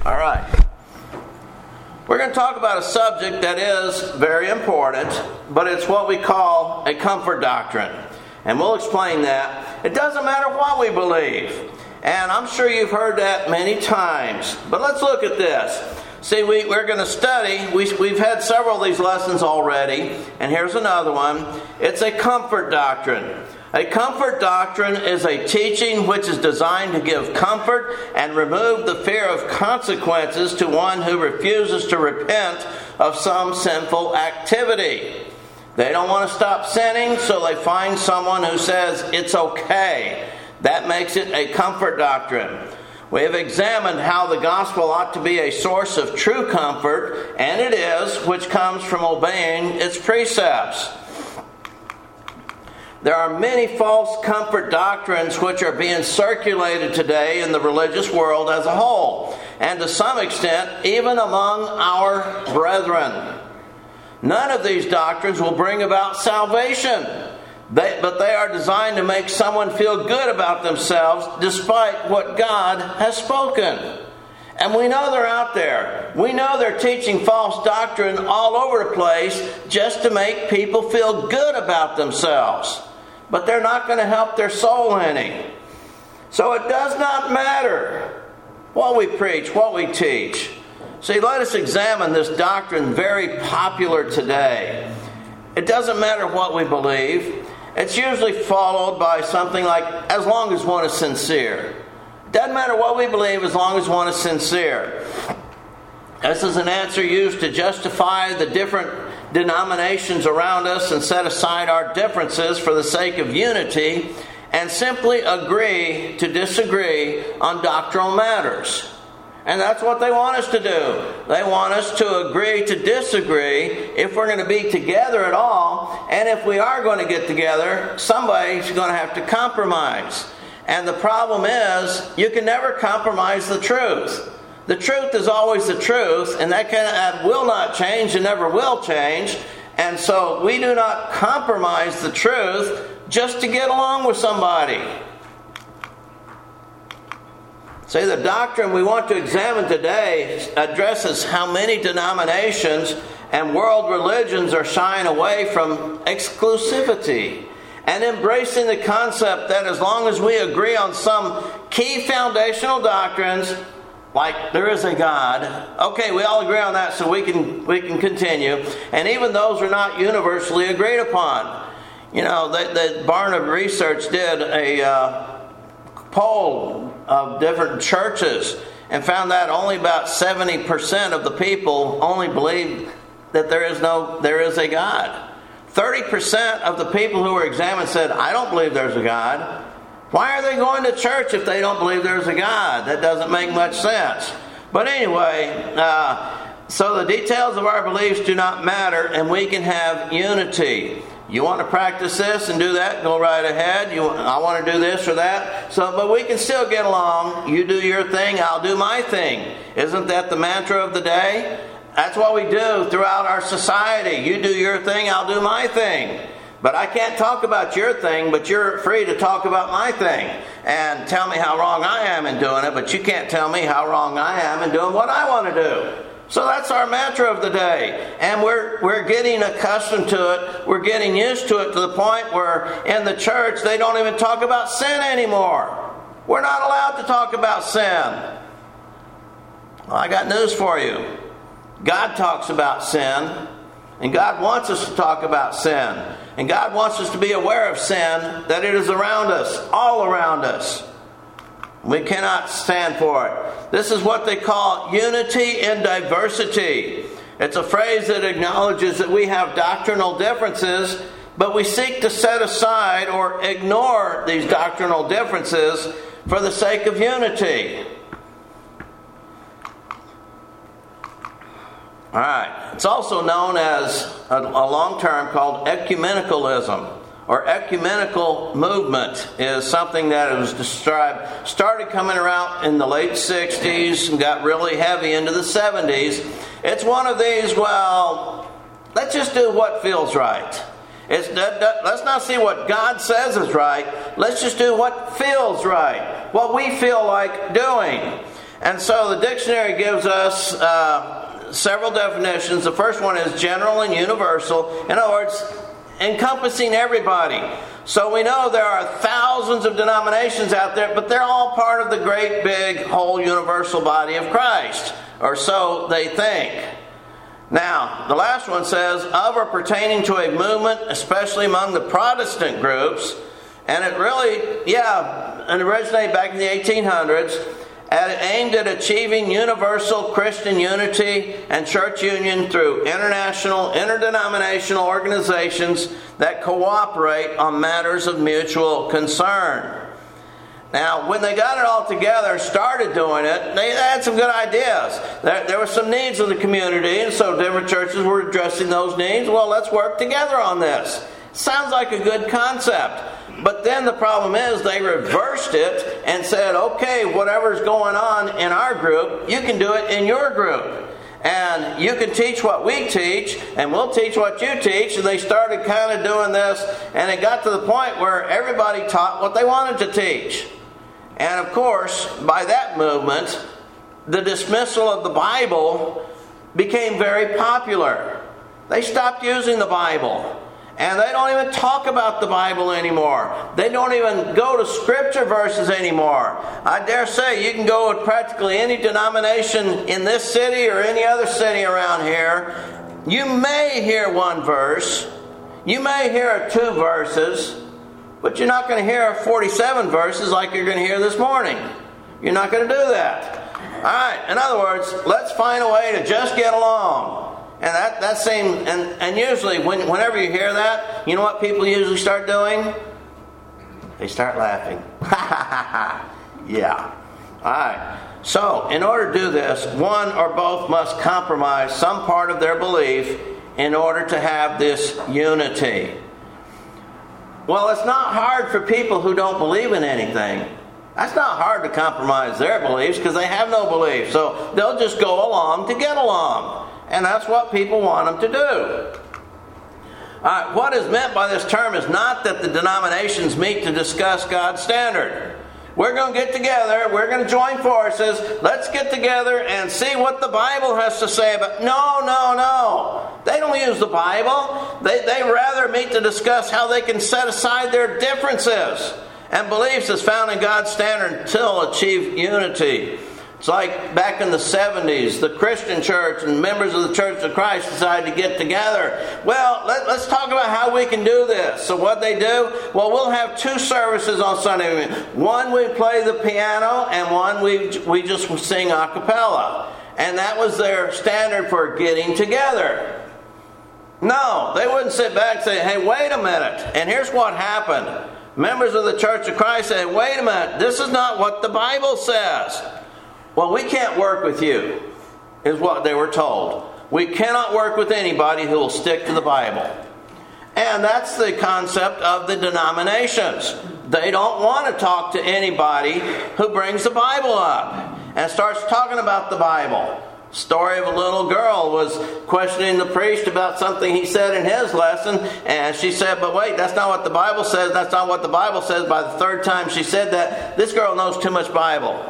All right. We're going to talk about a subject that is very important, but it's what we call a comfort doctrine. And we'll explain that. It doesn't matter what we believe. And I'm sure you've heard that many times. But let's look at this. See, we're going to study. We've had several of these lessons already. And here's another one. It's a comfort doctrine. A comfort doctrine is a teaching which is designed to give comfort and remove the fear of consequences to one who refuses to repent of some sinful activity. They don't want to stop sinning, so they find someone who says it's okay. That makes it a comfort doctrine. We have examined how the gospel ought to be a source of true comfort, and it is, which comes from obeying its precepts. There are many false comfort doctrines which are being circulated today in the religious world as a whole, and to some extent, even among our brethren. None of these doctrines will bring about salvation, but they are designed to make someone feel good about themselves despite what God has spoken. And we know they're out there. We know they're teaching false doctrine all over the place just to make people feel good about themselves. But they're not going to help their soul any. So it does not matter what we preach, what we teach. See, let us examine this doctrine very popular today. It doesn't matter what we believe. It's usually followed by something like, as long as one is sincere. It doesn't matter what we believe as long as one is sincere. This is an answer used to justify the different denominations around us and set aside our differences for the sake of unity and simply agree to disagree on doctrinal matters. And that's what they want us to do. They want us to agree to disagree if we're going to be together at all. And if we are going to get together, somebody's going to have to compromise. And the problem is, you can never compromise the truth. The truth is always the truth, and that will not change and never will change. And so we do not compromise the truth just to get along with somebody. See, the doctrine we want to examine today addresses how many denominations and world religions are shying away from exclusivity and embracing the concept that as long as we agree on some key foundational doctrines, like there is a God, okay, we all agree on that, so we can continue. And even those are not universally agreed upon. You know, the Barna Research did a poll of different churches and found that only about 70% of the people only believe that there is a God. 30% of the people who were examined said, I don't believe there's a God. Why are they going to church if they don't believe there's a God? That doesn't make much sense. But anyway, so the details of our beliefs do not matter, and we can have unity. You want to practice this and do that, go right ahead. I want to do this or that. But we can still get along. You do your thing, I'll do my thing. Isn't that the mantra of the day? That's what we do throughout our society. You do your thing, I'll do my thing. But I can't talk about your thing, but you're free to talk about my thing. And tell me how wrong I am in doing it, but you can't tell me how wrong I am in doing what I want to do. So that's our mantra of the day. And we're getting accustomed to it. We're getting used to it to the point where in the church they don't even talk about sin anymore. We're not allowed to talk about sin. Well, I got news for you. God talks about sin. And God wants us to talk about sin. And God wants us to be aware of sin, that it is around us, all around us. We cannot stand for it. This is what they call unity in diversity. It's a phrase that acknowledges that we have doctrinal differences, but we seek to set aside or ignore these doctrinal differences for the sake of unity. All right. It's also known as a long term called ecumenicalism, or ecumenical movement is something that was described, started coming around in the late 60s and got really heavy into the 70s. It's one of these, well, let's just do what feels right. Let's not see what God says is right. Let's just do what feels right, what we feel like doing. And so the dictionary gives us several definitions. The first one is general and universal. In other words, encompassing everybody. So we know there are thousands of denominations out there, but they're all part of the great big whole universal body of Christ. Or so they think. Now, the last one says, of or pertaining to a movement, especially among the Protestant groups. And it really, it originated back in the 1800s. Aimed at achieving universal Christian unity and church union through international, interdenominational organizations that cooperate on matters of mutual concern. Now, when they got it all together and started doing it, they had some good ideas. There were some needs of the community, and so different churches were addressing those needs. Well, let's work together on this. Sounds like a good concept. But then the problem is they reversed it and said, okay, whatever's going on in our group, you can do it in your group. And you can teach what we teach, and we'll teach what you teach. And they started kind of doing this, and it got to the point where everybody taught what they wanted to teach. And of course, by that movement, the dismissal of the Bible became very popular. They stopped using the Bible. And they don't even talk about the Bible anymore. They don't even go to scripture verses anymore. I dare say you can go with practically any denomination in this city or any other city around here. You may hear one verse. You may hear 2 verses. But you're not going to hear 47 verses like you're going to hear this morning. You're not going to do that. All right. In other words, let's find a way to just get along. And that seems, and usually whenever you hear that, you know what people usually start doing? They start laughing. Yeah. All right. So, in order to do this, one or both must compromise some part of their belief in order to have this unity. Well, it's not hard for people who don't believe in anything. That's not hard to compromise their beliefs because they have no belief. So, they'll just go along to get along. And that's what people want them to do. What is meant by this term is not that the denominations meet to discuss God's standard. We're going to get together. We're going to join forces. Let's get together and see what the Bible has to say about it. No. They don't use the Bible. They rather meet to discuss how they can set aside their differences and beliefs as found in God's standard until achieve unity. It's like back in the 70s, the Christian church and members of the Church of Christ decided to get together. Well, let's talk about how we can do this. So what they do? Well, we'll have 2 services on Sunday. One we play the piano, and one we just sing a cappella. And that was their standard for getting together. No, they wouldn't sit back and say, hey, wait a minute. And here's what happened. Members of the Church of Christ say, wait a minute, this is not what the Bible says. Well, we can't work with you, is what they were told. We cannot work with anybody who will stick to the Bible. And that's the concept of the denominations. They don't want to talk to anybody who brings the Bible up and starts talking about the Bible. Story of a little girl was questioning the priest about something he said in his lesson, and she said, but wait, that's not what the Bible says. That's not what the Bible says. By the 3rd time she said that, this girl knows too much Bible.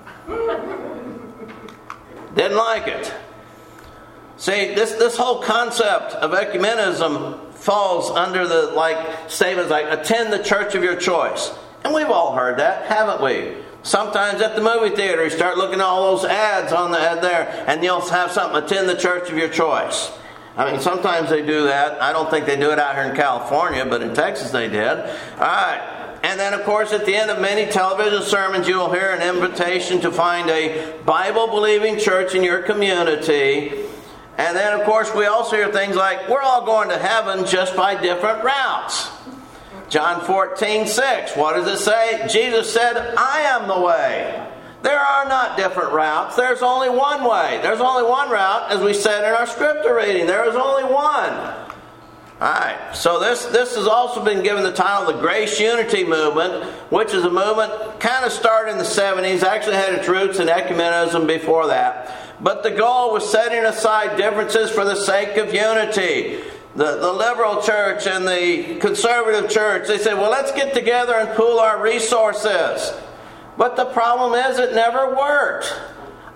Didn't like it. See, this whole concept of ecumenism falls under the statements like attend the church of your choice. And we've all heard that, haven't we? Sometimes at the movie theater you start looking at all those ads on the ad there, and you'll have something, attend the church of your choice. I mean, sometimes they do that. I don't think they do it out here in California, but in Texas they did. All right. And then, of course, at the end of many television sermons, you will hear an invitation to find a Bible-believing church in your community. And then, of course, we also hear things like, we're all going to heaven just by different routes. John 14:6, what does it say? Jesus said, I am the way. There are not different routes. There's only one way. There's only one route, as we said in our scripture reading. There is only one. Alright, so this has also been given the title the Grace Unity Movement, which is a movement kind of started in the 70s, actually had its roots in ecumenism before that. But the goal was setting aside differences for the sake of unity. The liberal church and the conservative church, they said, well, let's get together and pool our resources. But the problem is it never worked.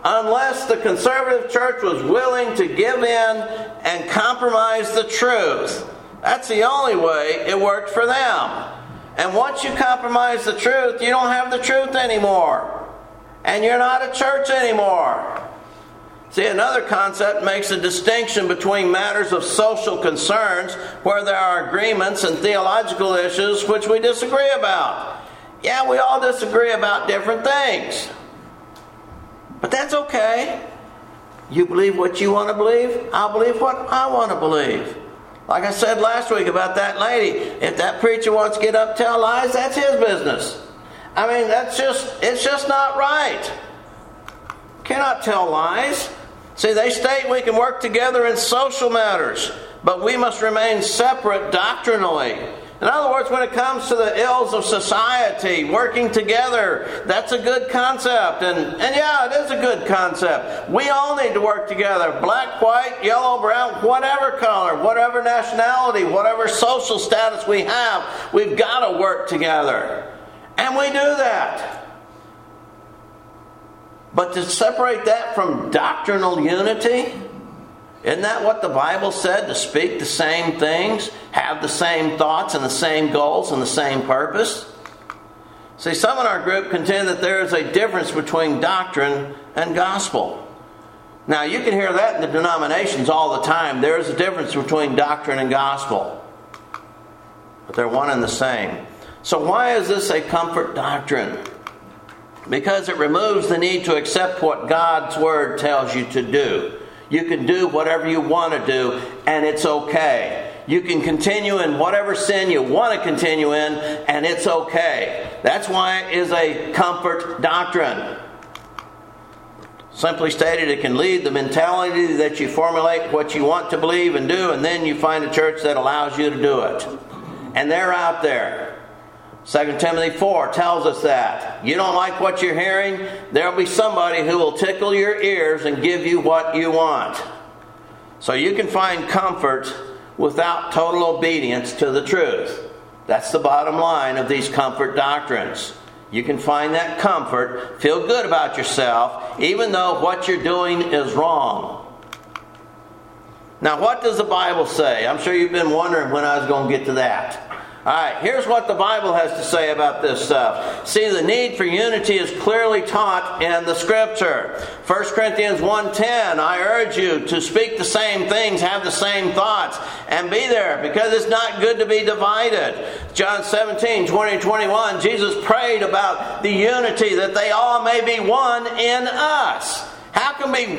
unless the conservative church was willing to give in and compromise the truth. That's the only way it worked for them. And once you compromise the truth, you don't have the truth anymore. And you're not a church anymore. See, another concept makes a distinction between matters of social concerns where there are agreements and theological issues which we disagree about. Yeah, we all disagree about different things. But that's okay. You believe what you want to believe. I'll believe what I want to believe. Like I said last week about that lady, if that preacher wants to get up and tell lies, that's his business. I mean, it's just not right. Cannot tell lies. See, they state we can work together in social matters, but we must remain separate doctrinally. In other words, when it comes to the ills of society, working together, that's a good concept. And yeah, it is a good concept. We all need to work together. Black, white, yellow, brown, whatever color, whatever nationality, whatever social status we have, we've got to work together. And we do that. But to separate that from doctrinal unity, isn't that what the Bible said? To speak the same things, have the same thoughts and the same goals and the same purpose? See, some in our group contend that there is a difference between doctrine and gospel. Now, you can hear that in the denominations all the time. There is a difference between doctrine and gospel. But they're one and the same. So why is this a comfort doctrine? Because it removes the need to accept what God's Word tells you to do. You can do whatever you want to do, and it's okay. You can continue in whatever sin you want to continue in, and it's okay. That's why it is a comfort doctrine. Simply stated, it can lead the mentality that you formulate what you want to believe and do, and then you find a church that allows you to do it. And they're out there. 2 Timothy 4 tells us that. You don't like what you're hearing, there'll be somebody who will tickle your ears and give you what you want. So you can find comfort without total obedience to the truth. That's the bottom line of these comfort doctrines. You can find that comfort, feel good about yourself, even though what you're doing is wrong. Now, what does the Bible say? I'm sure you've been wondering when I was going to get to that. Alright, here's what the Bible has to say about this stuff. See, the need for unity is clearly taught in the Scripture. 1 Corinthians 1:10, I urge you to speak the same things, have the same thoughts, and be there, because it's not good to be divided. John 17:20-21, Jesus prayed about the unity, that they all may be one in us. How can they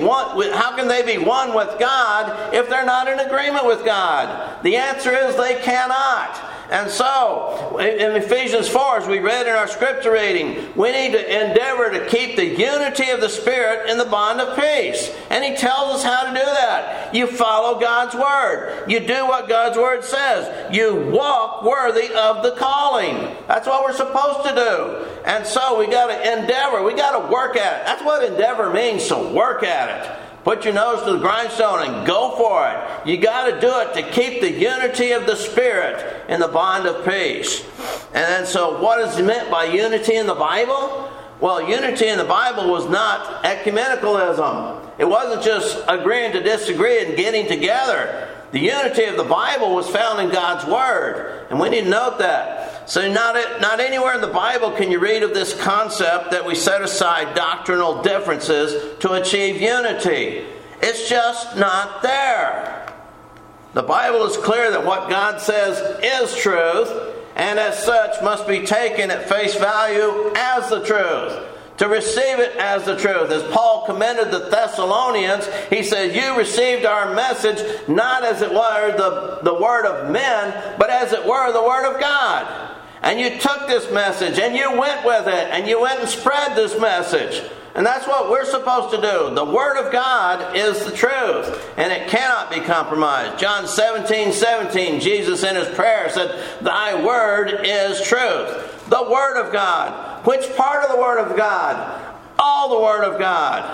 be one with God if they're not in agreement with God? The answer is they cannot. And so, in Ephesians 4, as we read in our scripture reading, we need to endeavor to keep the unity of the Spirit in the bond of peace. And He tells us how to do that. You follow God's Word. You do what God's Word says. You walk worthy of the calling. That's what we're supposed to do. And so, we got to endeavor. We got to work at it. That's what endeavor means, so work at it. Put your nose to the grindstone and go for it. You got to do it to keep the unity of the Spirit in the bond of peace. And then so what is meant by unity in the Bible? Well, unity in the Bible was not ecumenicalism. It wasn't just agreeing to disagree and getting together. The unity of the Bible was found in God's Word. And we need to note that. So not anywhere in the Bible can you read of this concept that we set aside doctrinal differences to achieve unity. It's just not there. The Bible is clear that what God says is truth, and as such must be taken at face value as the truth. To receive it as the truth. As Paul commended the Thessalonians, he said, you received our message not as it were the word of men, but as it were the word of God. And you took this message and you went with it and you went and spread this message. And that's what we're supposed to do. The Word of God is the truth, and it cannot be compromised. John 17:17, Jesus in His prayer said, Thy Word is truth. The Word of God. Which part of the Word of God? All the Word of God.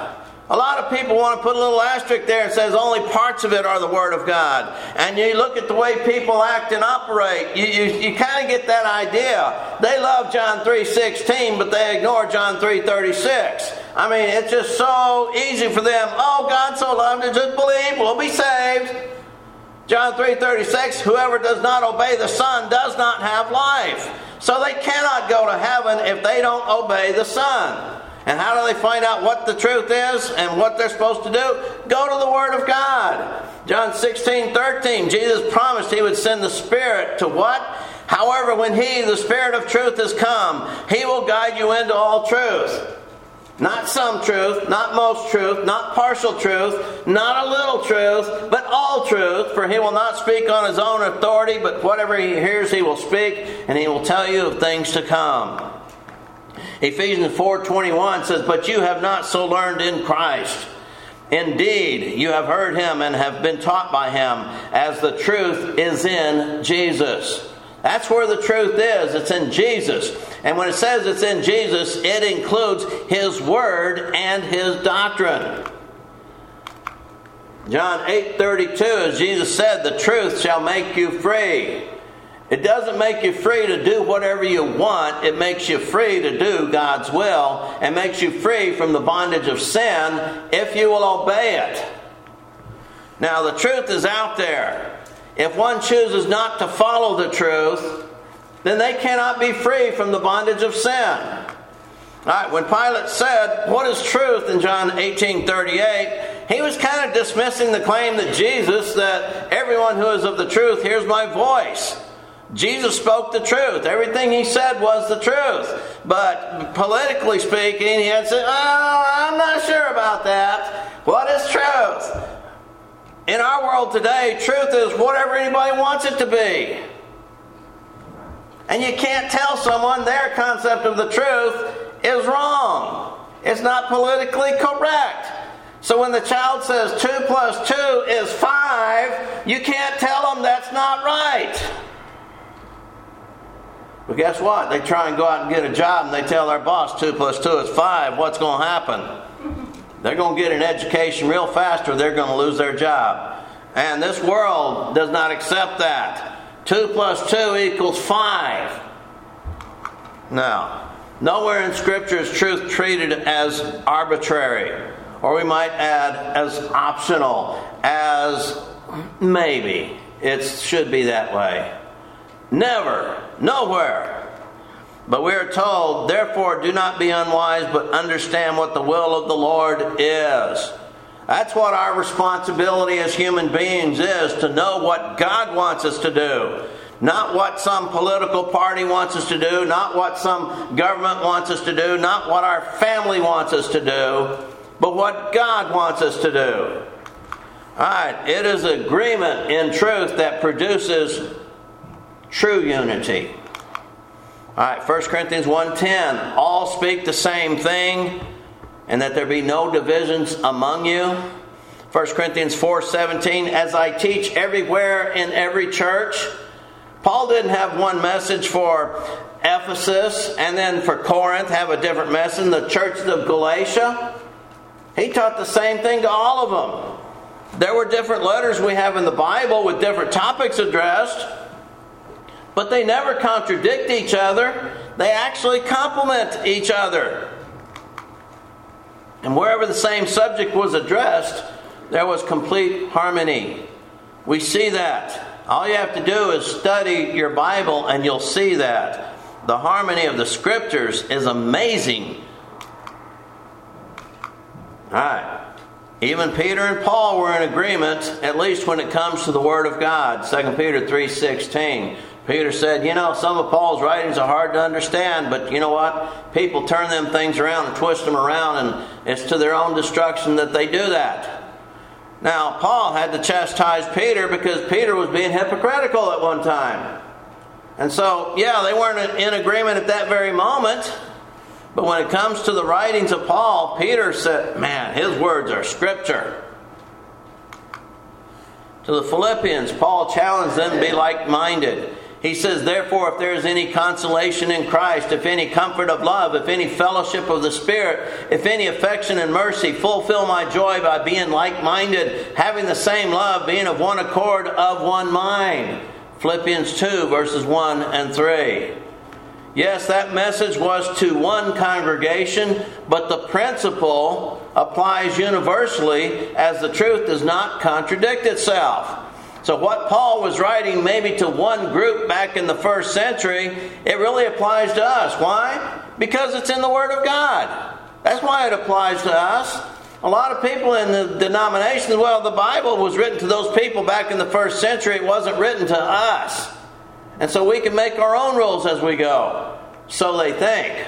A lot of people want to put a little asterisk there and says only parts of it are the Word of God. And you look at the way people act and operate, you kind of get that idea. They love John 3:16, but they ignore John 3:36. I mean, it's just so easy for them. Oh, God so loved it, just believe, we'll be saved. John 3:36, whoever does not obey the Son does not have life. So they cannot go to heaven if they don't obey the Son. And how do they find out what the truth is and what they're supposed to do? Go to the Word of God. John 16:13, Jesus promised He would send the Spirit to what? However, when He, the Spirit of truth, is come, He will guide you into all truth. Not some truth, not most truth, not partial truth, not a little truth, but all truth. For He will not speak on His own authority, but whatever He hears He will speak, and He will tell you of things to come. Ephesians 4:21 says, but you have not so learned in Christ. Indeed, you have heard Him and have been taught by Him, as the truth is in Jesus. That's where the truth is. It's in Jesus. And when it says it's in Jesus, it includes His Word and His doctrine. John 8:32, as Jesus said, the truth shall make you free. It doesn't make you free to do whatever you want. It makes you free to do God's will and makes you free from the bondage of sin if you will obey it. Now, the truth is out there. If one chooses not to follow the truth, then they cannot be free from the bondage of sin. All right, when Pilate said, what is truth in John 18:38, he was kind of dismissing the claim that Jesus, that everyone who is of the truth hears my voice. Jesus spoke the truth. Everything He said was the truth. But politically speaking, He had said, I'm not sure about that. What is truth? In our world today, truth is whatever anybody wants it to be. And you can't tell someone their concept of the truth is wrong. It's not politically correct. So when the child says 2 + 2 is 5, you can't tell them that's not right. But guess what? They try and go out and get a job and they tell their boss 2 + 2 is 5. What's going to happen? They're going to get an education real fast or they're going to lose their job. And this world does not accept that. 2 + 2 = 5. Now, nowhere in Scripture is truth treated as arbitrary. Or we might add as optional, as maybe. It should be that way. Never. Nowhere. But we are told, therefore do not be unwise, but understand what the will of the Lord is. That's what our responsibility as human beings is, to know what God wants us to do. Not what some political party wants us to do, not what some government wants us to do, not what our family wants us to do, but what God wants us to do. Alright, it is agreement in truth that produces true unity. Alright, 1 Corinthians 1:10, all speak the same thing, and that there be no divisions among you. 1 Corinthians 4:17, as I teach everywhere in every church. Paul didn't have one message for Ephesus and then for Corinth have a different message. The churches of Galatia, he taught the same thing to all of them. There were different letters we have in the Bible with different topics addressed, but they never contradict each other. They actually complement each other. And wherever the same subject was addressed, there was complete harmony. We see that. All you have to do is study your Bible and you'll see that. The harmony of the Scriptures is amazing. Alright. Even Peter and Paul were in agreement, at least when it comes to the Word of God. 2 Peter 3:16. Peter said, some of Paul's writings are hard to understand, but you know what? People turn them things around and twist them around, and it's to their own destruction that they do that. Now, Paul had to chastise Peter because Peter was being hypocritical at one time. And so, they weren't in agreement at that very moment. But when it comes to the writings of Paul, Peter said, man, his words are Scripture. To the Philippians, Paul challenged them to be like-minded. He says, therefore, if there is any consolation in Christ, if any comfort of love, if any fellowship of the Spirit, if any affection and mercy, fulfill my joy by being like-minded, having the same love, being of one accord, of one mind. Philippians 2, verses 1 and 3. Yes, that message was to one congregation, but the principle applies universally as the truth does not contradict itself. So what Paul was writing maybe to one group back in the first century, it really applies to us. Why? Because it's in the Word of God. That's why it applies to us. A lot of people in the denominations, well, the Bible was written to those people back in the first century. It wasn't written to us. And so we can make our own rules as we go. So they think.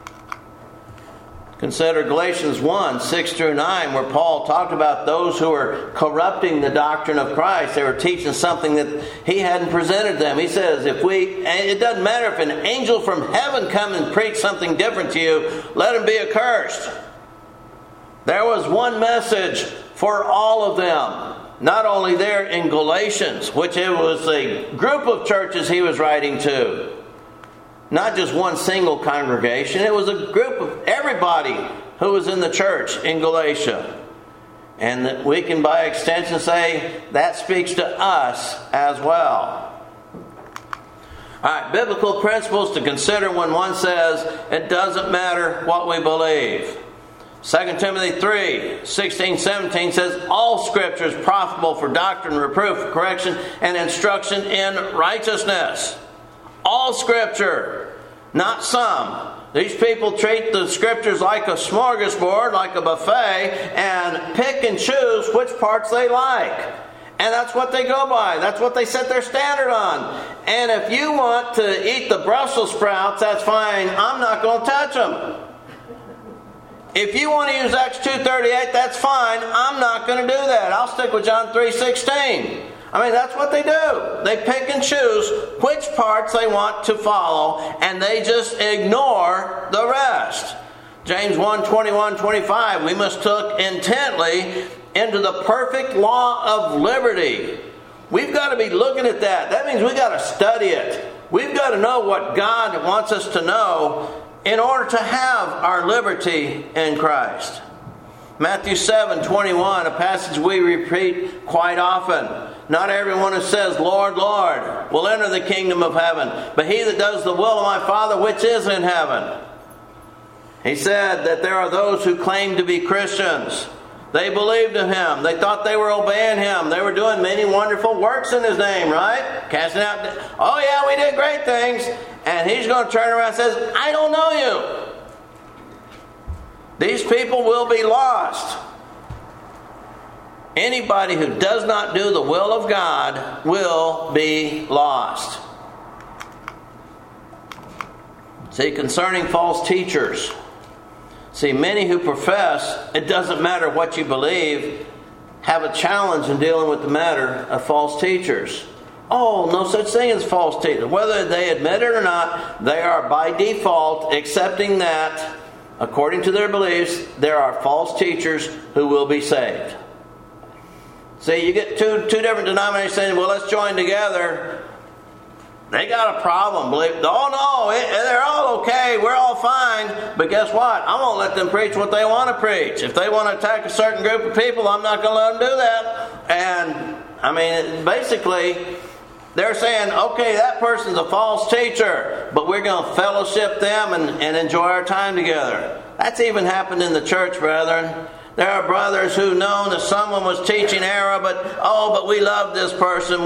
Consider Galatians 1, 6 through 9, where Paul talked about those who were corrupting the doctrine of Christ. They were teaching something that he hadn't presented them. He says, it doesn't matter if an angel from heaven come and preach something different to you, let him be accursed. There was one message for all of them. Not only there in Galatians, which it was a group of churches he was writing to. Not just one single congregation. It was a group of everybody who was in the church in Galatia. And we can by extension say that speaks to us as well. Alright, biblical principles to consider when one says it doesn't matter what we believe. 2 Timothy 3, 16, 17 says, all Scripture is profitable for doctrine, reproof, correction, and instruction in righteousness. All Scripture, not some. These people treat the Scriptures like a smorgasbord, like a buffet, and pick and choose which parts they like. And that's what they go by. That's what they set their standard on. And if you want to eat the Brussels sprouts, that's fine. I'm not going to touch them. If you want to use Acts 2:38, that's fine. I'm not going to do that. I'll stick with John 3:16. I mean, that's what they do. They pick and choose which parts they want to follow, and they just ignore the rest. James 1:21-25, we must look intently into the perfect law of liberty. We've got to be looking at that. That means we've got to study it. We've got to know what God wants us to know in order to have our liberty in Christ. Matthew 7:21, a passage we repeat quite often. Not everyone who says, Lord, Lord, will enter the kingdom of heaven, but he that does the will of my Father which is in heaven. He said that there are those who claim to be Christians. They believed in him. They thought they were obeying him. They were doing many wonderful works in his name, right? Casting out, oh yeah, we did great things. And he's going to turn around and says, I don't know you. These people will be lost. Anybody who does not do the will of God will be lost. See, concerning false teachers. See, many who profess it doesn't matter what you believe have a challenge in dealing with the matter of false teachers. Oh, no such thing as false teachers. Whether they admit it or not, they are by default accepting that, according to their beliefs, there are false teachers who will be saved. See, you get two different denominations saying, well, let's join together. They got a problem. They're all okay. We're all fine. But guess what? I won't let them preach what they want to preach. If they want to attack a certain group of people, I'm not going to let them do that. And, I mean, basically, they're saying, okay, that person's a false teacher, but we're going to fellowship them and enjoy our time together. That's even happened in the church, brethren. There are brothers who know that someone was teaching error, but we love this person.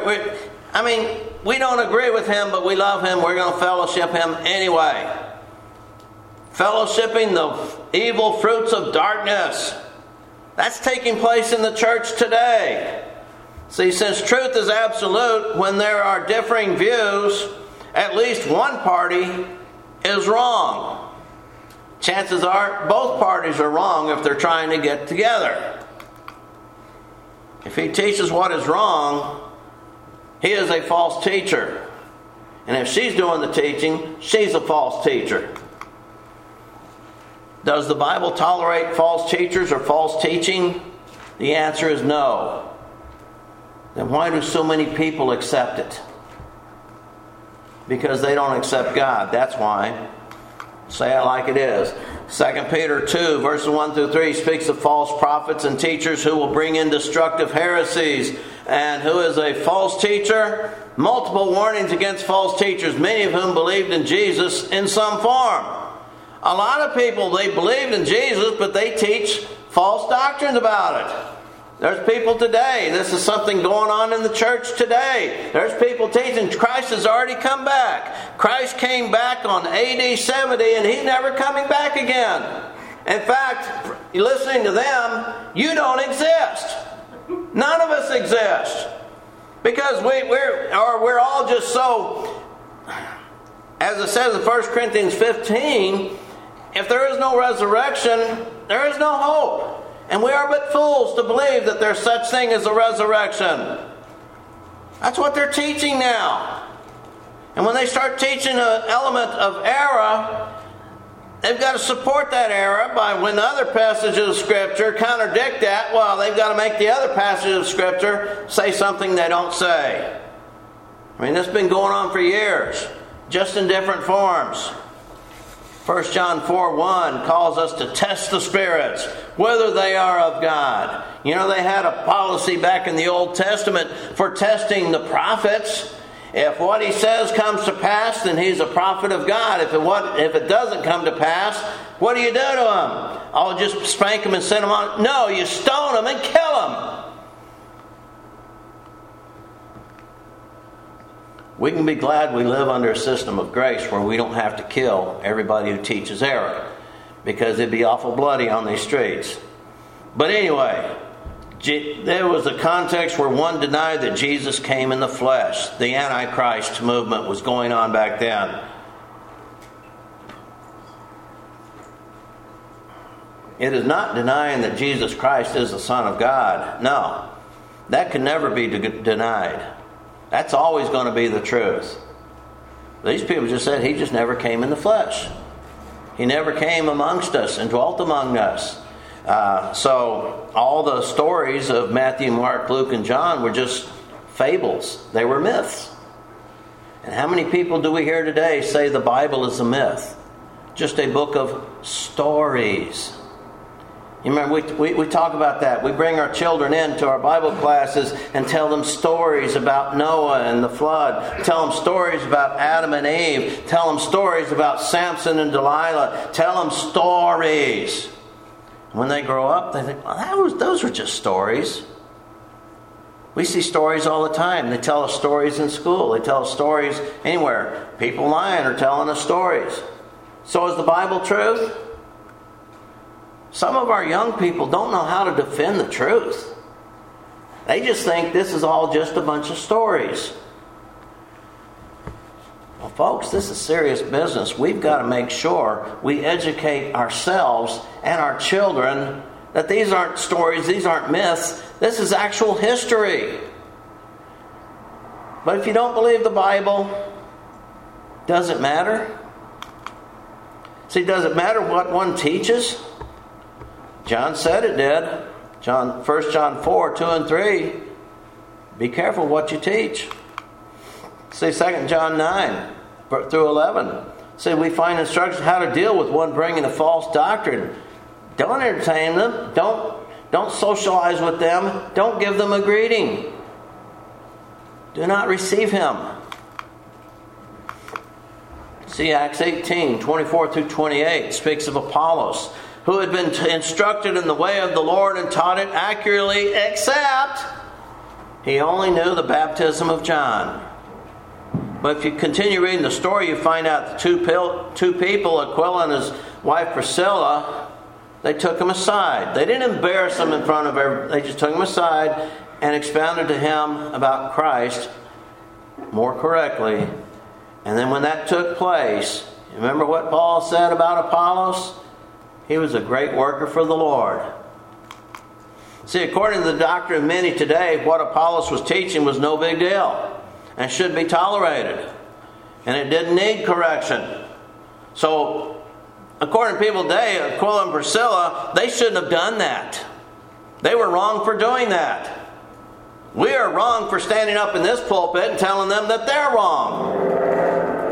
We don't agree with him, but we love him. We're going to fellowship him anyway. Fellowshipping the evil fruits of darkness. That's taking place in the church today. See, since truth is absolute, when there are differing views, at least one party is wrong. Chances are both parties are wrong if they're trying to get together. If he teaches what is wrong, he is a false teacher. And if she's doing the teaching, she's a false teacher. Does the Bible tolerate false teachers or false teaching? The answer is no. Then why do so many people accept it? because they don't accept God. That's why. Say it like it is. 2 Peter 2, verses 1 through 3 speaks of false prophets and teachers who will bring in destructive heresies. And who is a false teacher? Multiple warnings against false teachers, many of whom believed in Jesus in some form. A lot of people, they believed in Jesus, but they teach false doctrines about it. There's people today, this is something going on in the church today. There's people teaching Christ has already come back. Christ came back on AD 70 and He's never coming back again. In fact, listening to them, you don't exist. None of us exist. Because we're all just so, as it says in 1 Corinthians 15, if there is no resurrection, there is no hope. And we are but fools to believe that there's such thing as a resurrection. That's what they're teaching now. And when they start teaching an element of error, they've got to support that error by when other passages of Scripture contradict that, well, they've got to make the other passages of Scripture say something they don't say. I mean, this has been going on for years, just in different forms. 1 John 4:1 calls us to test the spirits, whether they are of God. You know, they had a policy back in the Old Testament for testing the prophets. If what he says comes to pass, then he's a prophet of God. If it doesn't come to pass, what do you do to him? Oh, just spank him and send him on? No, you stone him and kill him. We can be glad we live under a system of grace where we don't have to kill everybody who teaches error, because it'd be awful bloody on these streets. But anyway, there was a context where one denied that Jesus came in the flesh. The Antichrist movement was going on back then. It is not denying that Jesus Christ is the Son of God. No, that can never be denied. That's always going to be the truth. These people just said He just never came in the flesh. He never came amongst us and dwelt among us. So all the stories of Matthew, Mark, Luke, and John were just fables. They were myths. And how many people do we hear today say the Bible is a myth? Just a book of stories. You remember, we talk about that. We bring our children into our Bible classes and tell them stories about Noah and the flood. Tell them stories about Adam and Eve. Tell them stories about Samson and Delilah. Tell them stories. When they grow up, they think, well, those were just stories. We see stories all the time. They tell us stories in school. They tell us stories anywhere. People lying are telling us stories. So is the Bible truth? Some of our young people don't know how to defend the truth. They just think this is all just a bunch of stories. Well, folks, this is serious business. We've got to make sure we educate ourselves and our children that these aren't stories, these aren't myths. This is actual history. But if you don't believe the Bible, does it matter? See, does it matter what one teaches? John said it did. 1 John 4, 2 and 3. Be careful what you teach. See, 2 John 9 through 11. See, we find instructions how to deal with one bringing a false doctrine. Don't entertain them. Don't socialize with them. Don't give them a greeting. Do not receive him. See, Acts 18, 24 through 28 speaks of Apollos, who had been instructed in the way of the Lord and taught it accurately, except he only knew the baptism of John. But if you continue reading the story, you find out the two people, Aquila and his wife Priscilla, they took him aside. They didn't embarrass him in front of everybody. They just took him aside and expounded to him about Christ more correctly. And then when that took place, remember what Paul said about Apollos? He was a great worker for the Lord. See, according to the doctrine of many today, what Apollos was teaching was no big deal and should be tolerated. And it didn't need correction. So, according to people today, Aquila and Priscilla, they shouldn't have done that. They were wrong for doing that. We are wrong for standing up in this pulpit and telling them that they're wrong.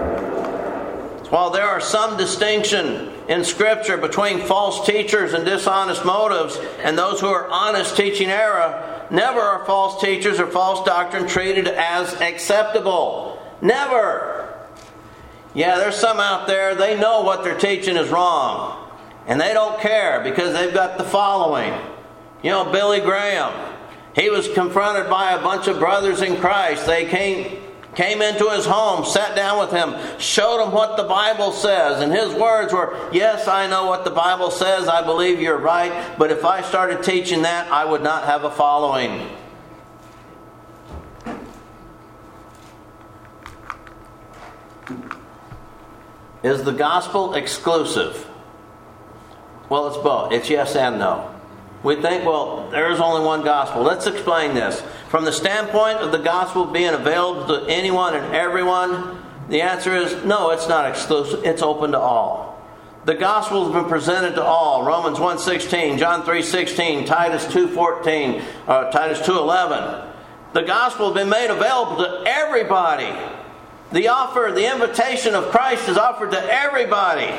While there are some distinction in Scripture between false teachers and dishonest motives and those who are honest teaching error, never are false teachers or false doctrine treated as acceptable. Never. Yeah, there's some out there, they know what they're teaching is wrong. And they don't care because they've got the following. You know, Billy Graham, he was confronted by a bunch of brothers in Christ. They came into his home, sat down with him, showed him what the Bible says. And his words were, yes, I know what the Bible says. I believe you're right. But if I started teaching that, I would not have a following. Is the gospel exclusive? Well, it's both. It's yes and no. We think, well, there is only one gospel. Let's explain this. From the standpoint of the gospel being available to anyone and everyone, the answer is no, it's not exclusive. It's open to all. The gospel has been presented to all. Romans 1:16, John 3:16, Titus 2:14, Titus 2:11. The gospel has been made available to everybody. The invitation of Christ is offered to everybody.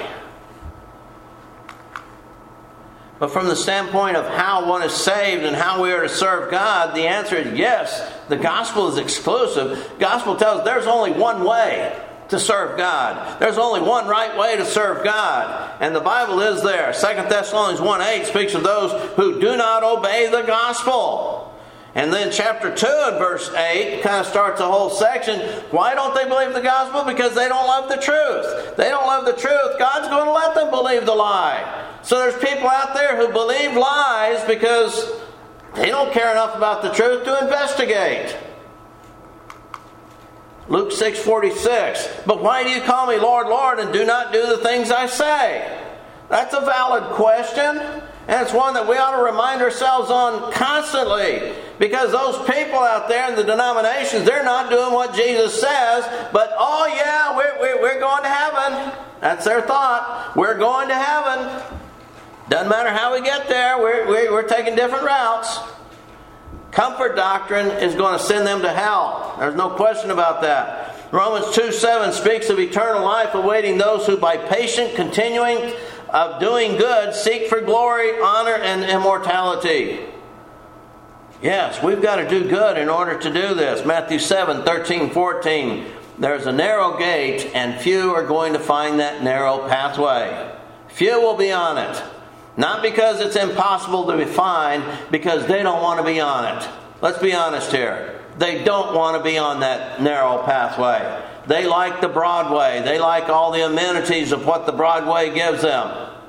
But from the standpoint of how one is saved and how we are to serve God, the answer is yes, the gospel is exclusive. The gospel tells us there's only one way to serve God. There's only one right way to serve God. And the Bible is there. 2 Thessalonians 1:8 speaks of those who do not obey the gospel. And then chapter 2 and verse 8 kind of starts a whole section. Why don't they believe the gospel? Because they don't love the truth. They don't love the truth. God's going to let them believe the lie. So there's people out there who believe lies because they don't care enough about the truth to investigate. Luke 6:46. But why do you call me Lord, Lord, and do not do the things I say? That's a valid question. And it's one that we ought to remind ourselves on constantly. Because those people out there in the denominations, they're not doing what Jesus says. But, oh yeah, we're going to heaven. That's their thought. We're going to heaven. Doesn't matter how we get there. We're taking different routes. Comfort doctrine is going to send them to hell. There's no question about that. Romans 2:7 speaks of eternal life awaiting those who by patient continuing of doing good seek for glory, honor, and immortality. Yes, we've got to do good in order to do this. Matthew 7:13-14. There's a narrow gate, and few are going to find that narrow pathway. Few will be on it. Not because it's impossible to be found, because they don't want to be on it. Let's be honest here. They don't want to be on that narrow pathway. They like the broad way. They like all the amenities of what the broad way gives them.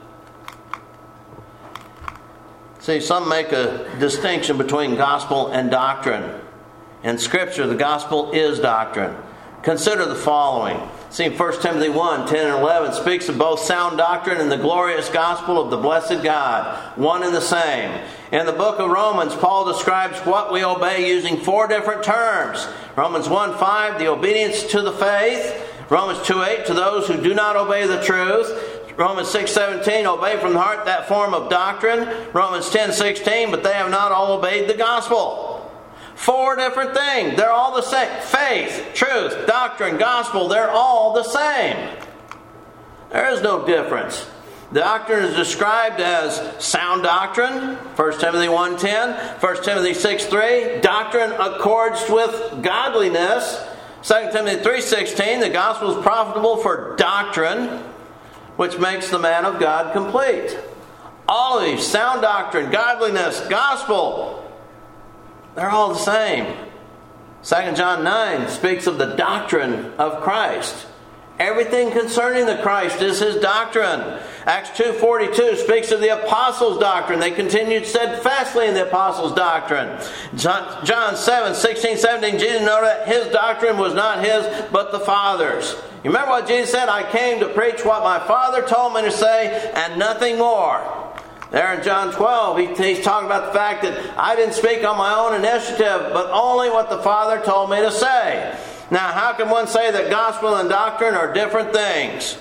See, some make a distinction between gospel and doctrine. In Scripture, the gospel is doctrine. Consider the following. See, 1 Timothy 1:10 and 11 speaks of both sound doctrine and the glorious gospel of the blessed God, one and the same. In the book of Romans, Paul describes what we obey using 4 different terms. Romans 1:5, the obedience to the faith. Romans 2:8, to those who do not obey the truth. Romans 6:17, obey from the heart that form of doctrine. Romans 10:16, but they have not all obeyed the gospel. 4 different things. They're all the same. Faith, truth, doctrine, gospel, they're all the same. There is no difference. Doctrine is described as sound doctrine, 1 Timothy 1:10, 1 Timothy 6:3. Doctrine accords with godliness, 2 Timothy 3:16. The gospel is profitable for doctrine, which makes the man of God complete. All of these, sound doctrine, godliness, gospel, they're all the same. 2 John 9 speaks of the doctrine of Christ. Everything concerning the Christ is His doctrine. Acts 2:42 speaks of the apostles' doctrine. They continued steadfastly in the apostles' doctrine. John 7:16-17, Jesus noted that His doctrine was not His, but the Father's. You remember what Jesus said? I came to preach what my Father told me to say, and nothing more. There in John 12, he's talking about the fact that I didn't speak on my own initiative, but only what the Father told me to say. Now, how can one say that gospel and doctrine are different things?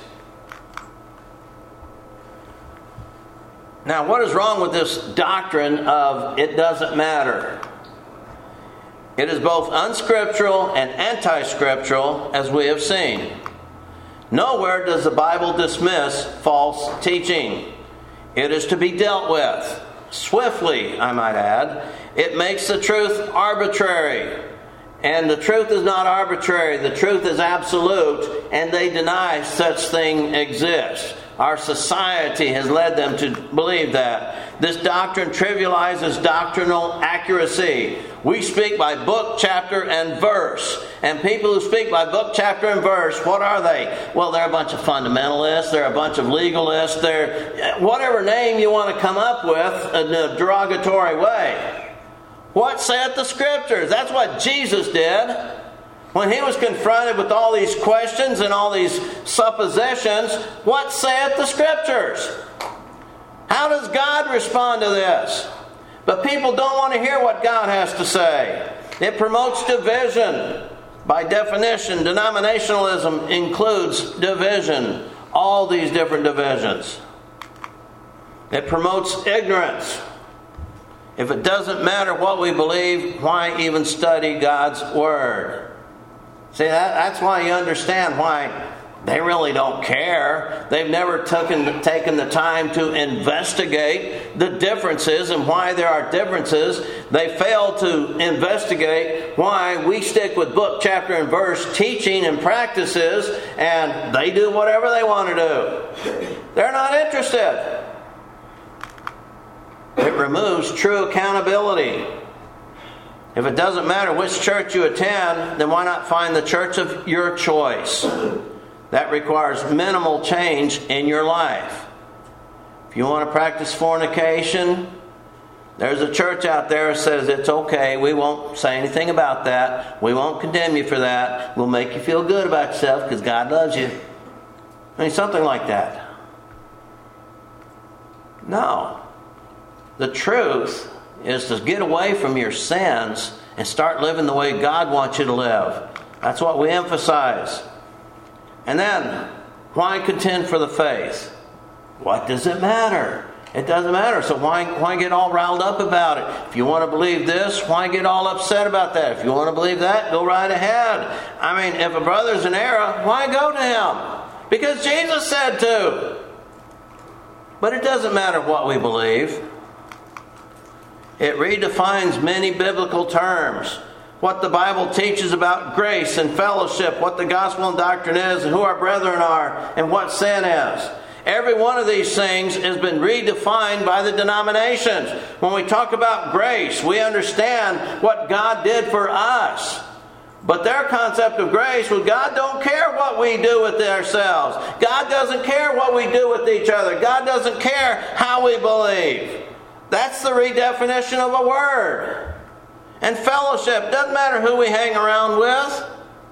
Now, what is wrong with this doctrine of it doesn't matter? It is both unscriptural and anti-scriptural, as we have seen. Nowhere does the Bible dismiss false teaching. It is to be dealt with swiftly, I might add. It makes the truth arbitrary. And the truth is not arbitrary. The truth is absolute. And they deny such thing exists. Our society has led them to believe that. This doctrine trivializes doctrinal accuracy. We speak by book, chapter, and verse. And people who speak by book, chapter, and verse, what are they? Well, they're a bunch of fundamentalists. They're a bunch of legalists. They're whatever name you want to come up with in a derogatory way. What saith the Scriptures? That's what Jesus did. When he was confronted with all these questions and all these suppositions, what saith the Scriptures? How does God respond to this? But people don't want to hear what God has to say. It promotes division. By definition, denominationalism includes division. All these different divisions. It promotes ignorance. If it doesn't matter what we believe, why even study God's Word? See, that's why you understand why they really don't care. They've never taken the time to investigate the differences and why there are differences. They fail to investigate why we stick with book, chapter, and verse teaching and practices, and they do whatever they want to do. They're not interested. It removes true accountability. If it doesn't matter which church you attend, then why not find the church of your choice? That requires minimal change in your life. If you want to practice fornication, there's a church out there that says it's okay. We won't say anything about that. We won't condemn you for that. We'll make you feel good about yourself because God loves you. I mean, something like that. No. The truth is to get away from your sins and start living the way God wants you to live. That's what we emphasize. And then, why contend for the faith? What does it matter? It doesn't matter. So why get all riled up about it? If you want to believe this, why get all upset about that? If you want to believe that, go right ahead. I mean, if a brother's in error, why go to him? Because Jesus said to. But it doesn't matter what we believe. It redefines many biblical terms. What the Bible teaches about grace and fellowship, what the gospel and doctrine is, and who our brethren are, and what sin is. Every one of these things has been redefined by the denominations. When we talk about grace, we understand what God did for us. But their concept of grace was God don't care what we do with ourselves. God doesn't care what we do with each other. God doesn't care how we believe. That's the redefinition of a word. And fellowship, doesn't matter who we hang around with.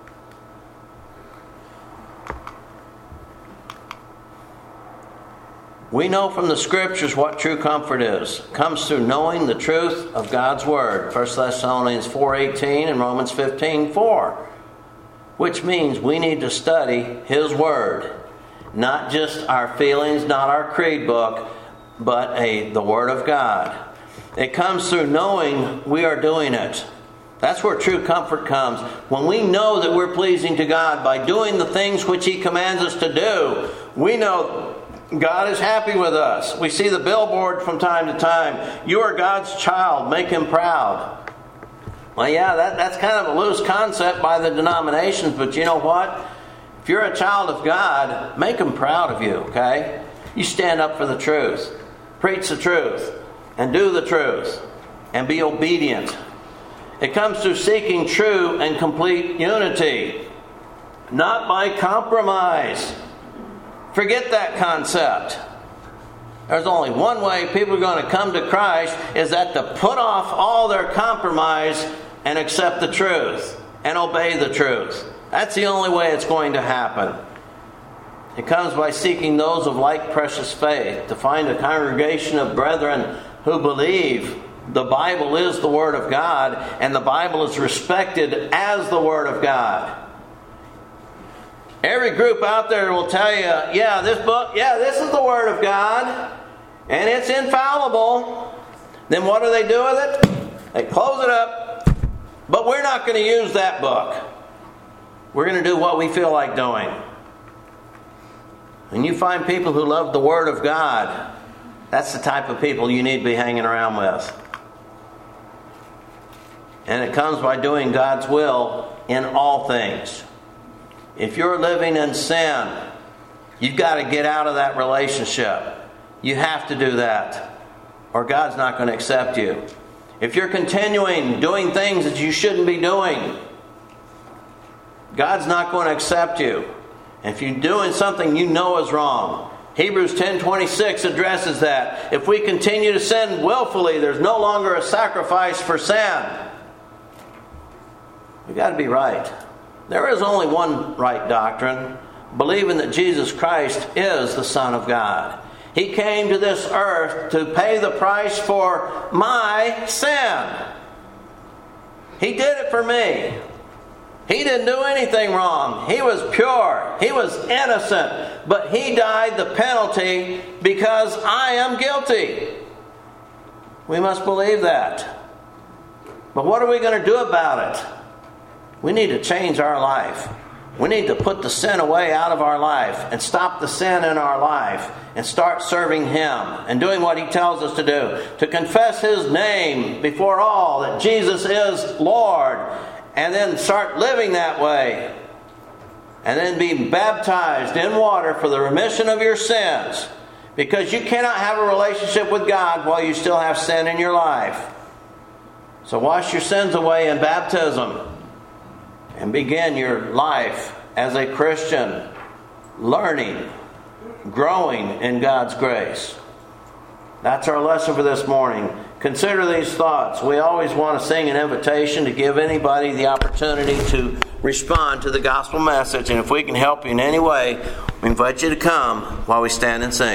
We know from the Scriptures what true comfort is. It comes through knowing the truth of God's Word. 1 Thessalonians 4:18 and Romans 15:4. Which means we need to study His Word. Not just our feelings, not our creed book, but the Word of God. It comes through knowing we are doing it. That's where true comfort comes. When we know that we're pleasing to God by doing the things which He commands us to do, we know God is happy with us. We see the billboard from time to time. You are God's child. Make Him proud. Well, yeah, that's kind of a loose concept by the denominations, but you know what? If you're a child of God, make Him proud of you, okay? You stand up for the truth. Preach the truth. And do the truth. And be obedient. It comes through seeking true and complete unity. Not by compromise. Forget that concept. There's only one way people are going to come to Christ, is that to put off all their compromise and accept the truth and obey the truth. That's the only way it's going to happen. It comes by seeking those of like precious faith, to find a congregation of brethren who believe the Bible is the Word of God and the Bible is respected as the Word of God. Every group out there will tell you, yeah, this book, yeah, this is the Word of God and it's infallible. Then what do they do with it? They close it up. But we're not going to use that book. We're going to do what we feel like doing. When you find people who love the Word of God, that's the type of people you need to be hanging around with. And it comes by doing God's will in all things. If you're living in sin, you've got to get out of that relationship. You have to do that, or God's not going to accept you. If you're continuing doing things that you shouldn't be doing, God's not going to accept you. If you're doing something you know is wrong, Hebrews 10:26 addresses that. If we continue to sin willfully, there's no longer a sacrifice for sin. We've got to be right. There is only one right doctrine, believing that Jesus Christ is the Son of God. He came to this earth to pay the price for my sin. He did it for me. He didn't do anything wrong. He was pure. He was innocent. But He died the penalty because I am guilty. We must believe that. But what are we going to do about it? We need to change our life. We need to put the sin away out of our life and stop the sin in our life and start serving Him and doing what He tells us to do. To confess His name before all, that Jesus is Lord, and then start living that way. And then be baptized in water for the remission of your sins. Because you cannot have a relationship with God while you still have sin in your life. So wash your sins away in baptism. And begin your life as a Christian, learning, growing in God's grace. That's our lesson for this morning. Consider these thoughts. We always want to sing an invitation to give anybody the opportunity to respond to the gospel message. And if we can help you in any way, we invite you to come while we stand and sing.